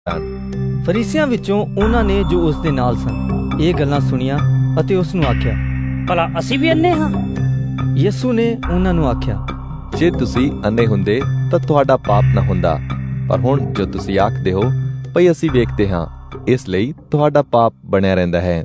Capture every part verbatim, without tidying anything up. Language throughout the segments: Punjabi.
फरीसियां विचों उन्हां ने जो उस दे नाल सन ये गल्लां सुनियां अते उस नूं आख्या, भला असीं भी अन्ने हां? यीशु ने उन्हां नूं आख्या, जे तुसीं अन्ने हुंदे तां तुहाडा पाप ना हुंदा, पर हुण जो तुसीं आखदे हो भई असीं वेखदे हां, इस लई तुहाडा पाप बणिया रहिंदा है।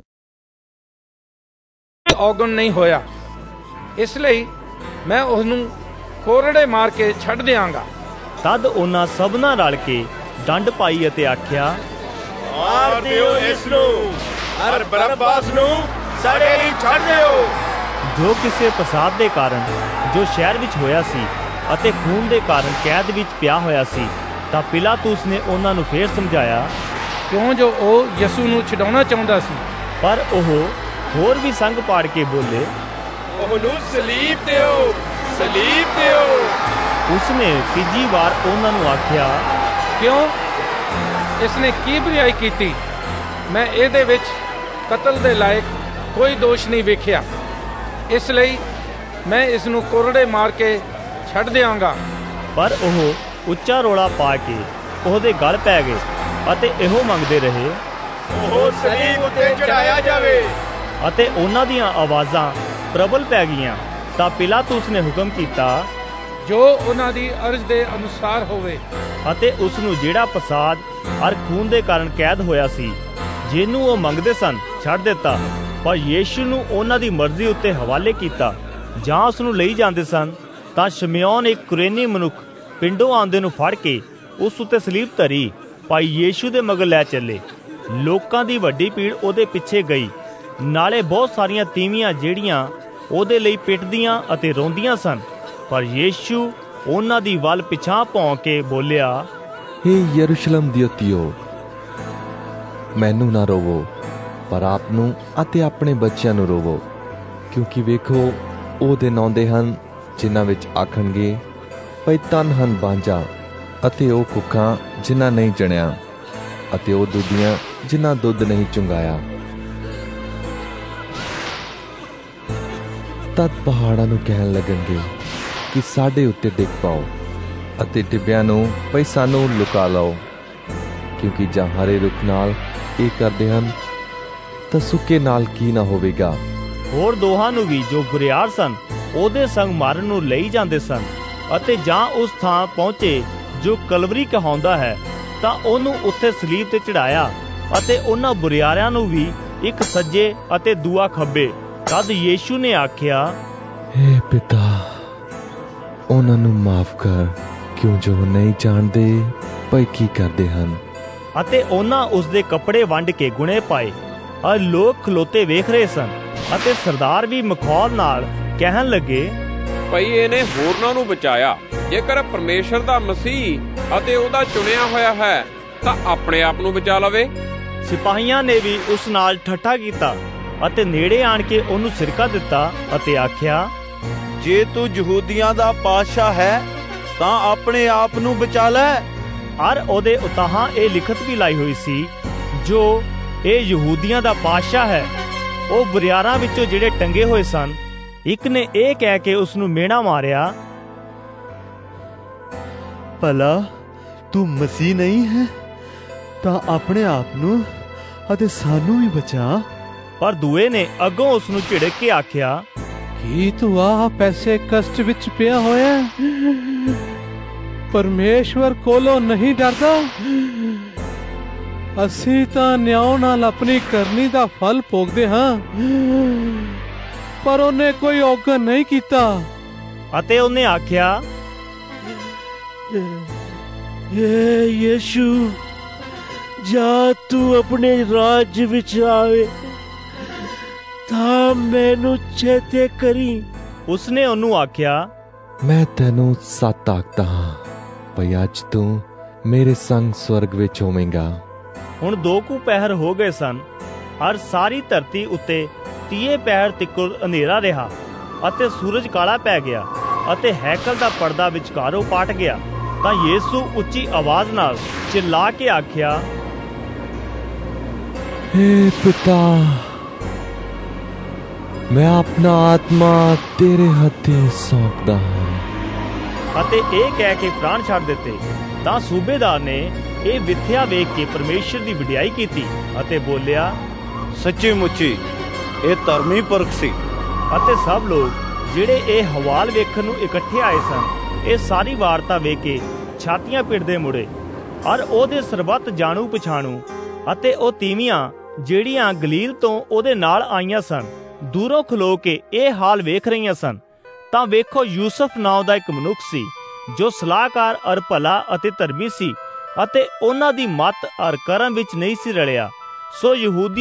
औगण नहीं होया, इसलिए मैं उसनूं कोरड़े मार के छड्ड दियांगा। तद उन्हां सबना रल के डंड पाई अते आख्या, मार दिओ इसनूं अर बरअब्बास नूं साडे लई छड्ड दिओ। जो किसे फसाद दे कारण जो शहर विच होया सी अते खून दे कारण कैद विच पिया होया सी, तां पिलातुस ने उन्हां नूं फेर समझाया, क्यों जो ਉਹ ਯਿਸੂ ਨੂੰ ਛਡਾਉਣਾ ਚਾਹੁੰਦਾ ਸੀ। पर ਉਹ ਹੋਰ ਵੀ ਸੰਗ ਪਾੜ ਕੇ ਬੋਲੇ, ਉਹਨੂੰ ਸਲੀਬ ਦਿਓ, ਸਲੀਬ ਦਿਓ। ਉਸਨੇ ਤੀਜੀ ਵਾਰ ਉਹਨਾਂ ਨੂੰ ਆਖਿਆ, ਕਿਉਂ ਇਸਨੇ ਕੀ ਬੁਰਾਈ ਕੀਤੀ? ਮੈਂ ਇਹਦੇ ਵਿੱਚ ਕਤਲ ਦੇ ਲਾਇਕ ਕੋਈ ਦੋਸ਼ ਨਹੀਂ ਵੇਖਿਆ, ਇਸ ਲਈ ਮੈਂ ਇਸ ਨੂੰ ਕੋਰੜੇ ਮਾਰ ਕੇ ਛੱਡ ਦਿਆਂਗਾ। ਪਰ ਉਹ ਉੱਚਾ ਰੋਲਾ ਪਾ ਕੇ ਉਹਦੇ ਗਲ ਪੈ ਗਏ ਅਤੇ ਇਹੋ ਮੰਗਦੇ ਰਹੇ, ਉਹ ਸਲੀਬ ਉੱਤੇ ਚੜਾਇਆ ਜਾਵੇ। ਅਤੇ ਉਹਨਾਂ ਦੀਆਂ ਆਵਾਜ਼ਾਂ ਪ੍ਰਬਲ ਪੈ ਗਈਆਂ। ਤਾਂ ਪਿਲਾਤੁਸ ਨੇ ਹੁਕਮ ਕੀਤਾ, ਜੋ ਉਹਨਾਂ ਦੀ ਅਰਜ਼ ਦੇ ਅਨੁਸਾਰ ਹੋਵੇ। ਅਤੇ ਉਸ ਨੂੰ ਜਿਹੜਾ ਫਸਾਦ ਅਰ ਖੂਨ ਦੇ ਕਾਰਨ ਕੈਦ ਹੋਇਆ ਸੀ, ਜਿਹਨੂੰ ਉਹ ਮੰਗਦੇ ਸਨ, ਛੱਡ ਦਿੱਤਾ। ਪਰ ਯੀਸ਼ੂ ਨੂੰ ਉਹਨਾਂ ਦੀ ਮਰਜ਼ੀ ਉੱਤੇ ਹਵਾਲੇ ਕੀਤਾ। ਜਾਂ ਉਸ ਨੂੰ ਲਈ ਜਾਂਦੇ ਸਨ ਤਾਂ ਸ਼ਮਿਉਨ ਇੱਕ ਕੁਰੇਨੀ ਮਨੁੱਖ ਪਿੰਡੋਂ ਆਉਂਦੇ ਨੂੰ ਫੜ ਕੇ ਉਸ ਉੱਤੇ ਸਲੀਬ ਧਰੀ ਭਾਈ ਯੀਸ਼ੂ ਦੇ ਮਗਰ ਲੈ ਚੱਲੇ। ਲੋਕਾਂ ਦੀ ਵੱਡੀ ਭੀੜ ਉਹਦੇ ਪਿੱਛੇ ਗਈ, ਨਾਲੇ ਬਹੁਤ ਸਾਰੀਆਂ ਤੀਵੀਆਂ ਜਿਹੜੀਆਂ ਉਹਦੇ ਲਈ ਪਿੱਟਦੀਆਂ ਅਤੇ ਰੋਂਦੀਆਂ ਸਨ। ਪਰ ਯੀਸ਼ੂ ਉਹਨਾਂ ਦੀ ਵੱਲ ਪਿਛਾਂ ਭੌਂ ਕੇ ਬੋਲਿਆ, हे यरूशलेम ਦੀਆਂ ਧੀਓ, ਮੈਨੂੰ ਨਾ ਰੋਵੋ, ਪਰ ਆਪ ਨੂੰ ਅਤੇ ਆਪਣੇ ਬੱਚਿਆਂ ਨੂੰ ਰੋਵੋ, ਕਿਉਂਕਿ ਵੇਖੋ ਉਹ ਦਿਨ ਆਉਂਦੇ ਹਨ ਜਿਨ੍ਹਾਂ ਵਿੱਚ ਆਖਣਗੇ, ਭਈ ਧੰਨ ਹਨ ਬਾਂਝਾਂ ਅਤੇ ਉਹ ਕੁੱਖਾਂ ਜਿਨ੍ਹਾਂ ਨਹੀਂ ਜਣਿਆ, ਅਤੇ ਉਹ ਦੁੱਧੀਆਂ ਜਿਨ੍ਹਾਂ ਦੁੱਧ ਨਹੀਂ ਚੁੰਗਾਇਆ। ਤਦ ਪਹਾੜਾਂ ਨੂੰ ਕਹਿਣ ਲੱਗਣਗੇ ਕਿ ਸਾਡੇ ਉੱਤੇ ਡਿੱਗ ਪਾਓ, ਅਤੇ ਟਿੱਬਿਆਂ ਨੂੰ ਭਈ ਸਾਨੂੰ ਲੁਕਾ ਲਓ, ਕਿਉਂਕਿ ਜਾਂ ਹਰੇ ਰੁੱਖ ਨਾਲ ਇਹ ਕਰਦੇ ਹਨ ਤਾਂ ਸੁੱਕੇ ਨਾਲ ਕੀ ਨਾ ਹੋਵੇਗਾ। ਹੋਰ ਦੋਹਾਂ ਨੂੰ ਵੀ ਜੋ ਬੁਰਿਆਰ ਸਨ ਉਹਦੇ ਸੰਗ ਮਾਰਨ ਨੂੰ ਲਈ ਜਾਂਦੇ ਸਨ। ਅਤੇ ਜਾਂ ਉਸ ਥਾਂ ਪਹੁੰਚੇ ਜੋ ਕਲਵਰੀ ਕਹਾਉਂਦਾ ਹੈ, ਤਾਂ ਉਹਨੂੰ ਉੱਥੇ ਸਲੀਬ ਤੇ ਚੜਾਇਆ, ਅਤੇ ਉਹਨਾਂ ਬੁਰਿਆਰਿਆਂ ਨੂੰ ਵੀ ਇੱਕ ਸੱਜੇ ਅਤੇ ਦੂਆ ਖੱਬੇ। ਤਦ ਯੀਸ਼ੂ ਨੇ ਆਖਿਆ, हे ਪਿਤਾ, ਉਹਨਾਂ ਨੂੰ ਮਾਫ ਕਰ, ਕਿਉਂ ਜੋ ਨਹੀਂ ਜਾਣਦੇ ਭਈ ਕੀ ਕਰਦੇ ਹਨ। ਅਤੇ ਉਹਨਾਂ ਉਸ ਦੇ ਕੱਪੜੇ ਵੰਡ ਕੇ ਗੁਣੇ ਪਾਏ। ਔਰ ਲੋਕ ਖਲੋਤੇ ਵੇਖ ਰਹੇ ਸਨ, ਅਤੇ ਸਰਦਾਰ ਵੀ ਮਖੌਲ ਨਾਲ ਕਹਿਣ ਲੱਗੇ, ਭਈ ਇਹਨੇ ਹੋਰਨਾਂ ਨੂੰ ਬਚਾਇਆ। ਜੇਕਰ ਪਰਮੇਸ਼ਰ ਦਾ ਮਸੀਹ ਅਤੇ ਉਹਦਾ ਚੁਣਿਆ ਹੋਇਆ ਹੈ ਤਾਂ ਆਪਣੇ ਆਪ ਨੂੰ ਬਚਾ ਲਵੇ। ਸਿਪਾਹੀਆਂ ਨੇ ਵੀ ਉਸ ਨਾਲ ਠੱਠਾ ਕੀਤਾ ਅਤੇ ਨੇੜੇ ਆਣ ਕੇ ਉਹਨੂੰ ਸਿਰਕਾ ਦਿੱਤਾ ਅਤੇ ਆਖਿਆ, ਜੇ ਤੂੰ ਯਹੂਦੀਆਂ ਦਾ ਪਾਤਸ਼ਾਹ ਹੈ ਤਾਂ ਆਪਣੇ ਆਪ ਨੂੰ ਬਚਾ ਲੈ। ਅਰ ਉਹਦੇ ਉਤਾਹਾਂ ਇਹ ਲਿਖਤ ਵੀ ਲਾਈ ਹੋਈ ਸੀ, ਜੋ ਇਹ ਯਹੂਦੀਆਂ ਦਾ ਪਾਤਸ਼ਾਹ ਹੈ। ਉਹ ਬੁਰਿਆਰਾਂ ਵਿੱਚੋਂ ਜਿਹੜੇ ਟੰਗੇ ਹੋਏ ਸਨ, ਇੱਕ ਨੇ ਇਹ ਕਹਿ ਕੇ ਉਸ ਨੂੰ ਮਿਹਣਾ ਮਾਰਿਆ, ਭਲਾ ਤੂੰ ਮਸੀਹ ਨਹੀਂ ਹੈ ਤਾਂ ਆਪਣੇ ਆਪ ਨੂੰ ਅਤੇ ਸਾਨੂੰ ਵੀ ਬਚਾ। ਪਰ ਦੂਏ ਨੇ ਅੱਗੋਂ ਉਸ ਨੂੰ ਝਿੜਕ ਕੇ ਆਖਿਆ, ਕੀ ਤੂੰ ਆਪ ਐਸੇ ਕਸ਼ਟ ਵਿੱਚ ਪਿਆ ਹੋਇਆ, ਪਰਮੇਸ਼ਵਰ ਕੋਲੋਂ ਨਹੀਂ ਡਰਦਾ? ਅਸੀਂ ਤਾਂ ਨਿਆਂ ਨਾਲ ਆਪਣੀ ਕਰਨੀ ਦਾ ਫਲ ਭੋਗਦੇ ਹਾਂ, ਪਰ ਉਹਨੇ ਕੋਈ ਔਗਣ ਨਹੀਂ ਕੀਤਾ। ਅਤੇ ਉਹਨੇ ਆਖਿਆ, ਏ ਯੀਸ਼ੂ, ਜਾ ਤੂੰ ਆਪਣੇ ਰਾਜ ਵਿੱਚ ਆਵੇ ਤਾਂ ਮੈਨੂੰ ਚੇਤੇ ਕਰੀ। ਉਸਨੇ ਉਹਨੂੰ ਆਖਿਆ, ਮੈਂ ਤੈਨੂੰ ਸੱਚ ਆਖਦਾ ਹਾਂ, ਭਈ ਅੱਜ ਤੂੰ ਮੇਰੇ ਸੰਗ ਸਵਰਗ ਵਿੱਚ ਹੋਵੇਂਗਾ। ਹੁਣ ਦੋ ਕੁ ਪਹਿਰ ਹੋ ਗਏ ਸਨ, ਹਰ ਸਾਰੀ ਧਰਤੀ ਉੱਤੇ ਤੀਏ ਪਹਿਰ ਤਿੱਕਰ ਹਨੇਰਾ ਰਿਹਾ, ਅਤੇ ਸੂਰਜ ਕਾਲਾ ਪੈ ਗਿਆ, ਅਤੇ ਹੈਕਲ ਦਾ ਪਰਦਾ ਵਿਚਕਾਰੋਂ ਪਾਟ ਗਿਆ। ਤਾਂ ਯੀਸ਼ੂ ਉੱਚੀ ਆਵਾਜ਼ ਨਾਲ ਚਿल्ला ਕੇ ਆਖਿਆ, हे ਪਿਤਾ, ਮੈਂ ਆਪਣਾ ਆਤਮਾ ਤੇਰੇ ਹੱਥੇ ਸੌਂਪਦਾ ਹਾਂ। ਅਤੇ ਇਹ ਕਹਿ ਕੇ ਪ੍ਰਾਣ ਛੱਡ ਦਿੱਤੇ। ਤਾਂ ਸੂਬੇਦਾਰ ਨੇ ਇਹ ਵਿਥਿਆ ਵੇਖ ਕੇ ਪਰਮੇਸ਼ਰ ਦੀ ਵਡਿਆਈ ਕੀਤੀ ਅਤੇ ਬੋਲਿਆ, ਸੱਚੀ ਮੁੱਚੀ ਇਹ ਧਰਮੀ ਪੁਰਖ ਸੀ। ਅਤੇ ਸਭ ਲੋਕ ਜਿਹੜੇ ਇਹ ਹਵਾਲ ਵੇਖਣ ਨੂੰ ਇਕੱਠੇ ਆਏ ਸਨ, ਇਹ ਸਾਰੀ ਵਾਰਤਾ ਵੇਖ ਕੇ ਛਾਤੀਆਂ ਪਿੱਟਦੇ ਮੁੜੇ। ਔਰ ਉਹਦੇ ਸਰਬੱਤ ਜਾਣੂ ਪਛਾਣੂ ਅਤੇ ਉਹ ਤੀਵੀਆਂ ਜਿਹੜੀਆਂ ਗਲੀਲ ਤੋਂ ਉਹਦੇ ਨਾਲ ਆਈਆਂ ਸਨ, ਦੂਰੋਂ ਖਲੋ ਕੇ ਇਹ ਹਾਲ ਵੇਖ ਰਹੀਆਂ ਸਨ। ਤਾਂ ਵੇਖੋ, ਯੂਸਫ ਨਾਂ ਦਾ ਇੱਕ ਮਨੁੱਖ ਸੀ ਜੋ ਸਲਾਹਕਾਰ ਅਰ ਭਲਾ ਅਤੇ ਧਰਮੀ ਸੀ ਅਤੇ ਉਹਨਾਂ ਦੀ ਮੱਤ ਅਰ ਕਰਮ ਵਿੱਚ ਨਹੀਂ ਸੀ ਰਲਿਆ। ਸੋ ਯਹੂਦੀ